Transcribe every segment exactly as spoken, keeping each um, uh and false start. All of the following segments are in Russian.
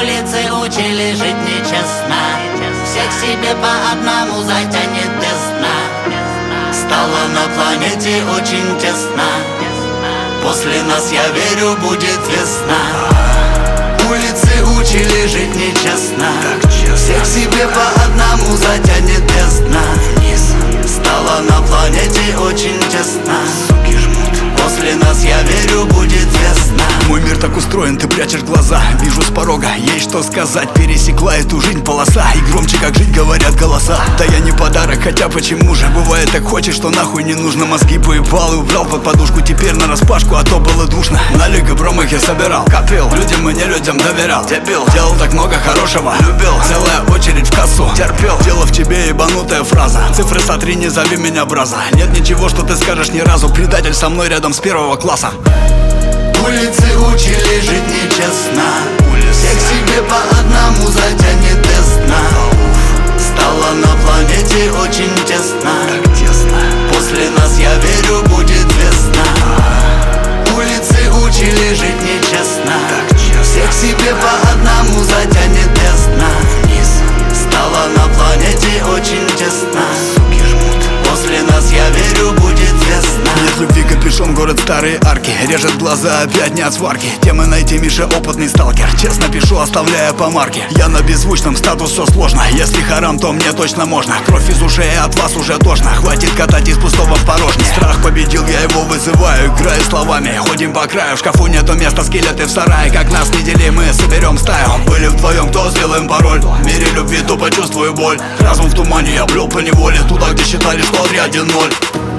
Улицы учили жить нечестно, всех себе по одному затянет без дна. Стало на планете очень тесно, после нас, я верю, будет весна. Улицы учили жить нечестно, всех себе по одному затянет без дна. Стало на планете очень тесно, после нас, я верю, будет весна. Мой мир так устроен, ты прячешь глаза. Вижу с порога, есть что сказать. Пересекла эту жизнь полоса, и громче как жить говорят голоса. Да я не подарок, хотя почему же? Бывает так хочешь, что нахуй не нужно. Мозги поебал и убрал под подушку, теперь на распашку, а то было душно. На лига промахи собирал, копил, людям и не людям доверял. Дебил, делал так много хорошего, любил, целая очередь в кассу, терпел. Дело в тебе ебанутая фраза, цифры сотри, не зови меня браза. Нет ничего, что ты скажешь ни разу, предатель со мной рядом с первого класса. Улицы учили жить нечестно, всех себе по одному затянет без дна. Стало на планете очень тесно, после нас, я верю, будет весна. Улицы учили жить нечестно, всех себе по одному затянет без дна. Стало на планете очень тесно, после нас, я верю, будет весна. Нет любви, капюшон, город, старые арки, режет глаза, опять не от сварки. Темы найти, Миша, опытный сталкер. Честно пишу, оставляя помарки. Я на беззвучном, статус все сложно. Если харам, то мне точно можно. Кровь из ушей, от вас уже тошно. Хватит катать из пустого в порожнее. Страх победил, я его вызываю, играю словами. Ходим по краю, в шкафу нету места, скелеты в сарае. Как нас не дели, мы соберем стаю. Были вдвоем, кто сделаем пароль. В мире любви, то почувствую боль. Разум в тумане, я брел по неволе, туда, где считали, что отряде ноль.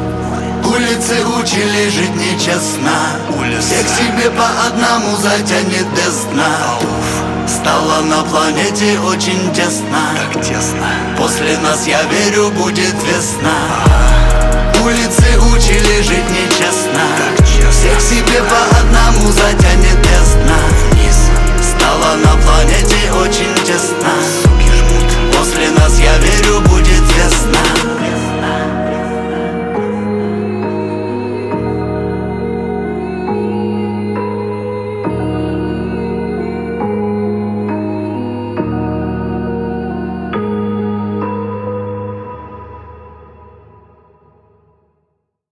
Улицы учили жить нечестно, всех себе по одному затянет без дна. Стало на планете очень тесно, после нас, я верю, будет весна. Улицы учили жить нечестно, всех себе по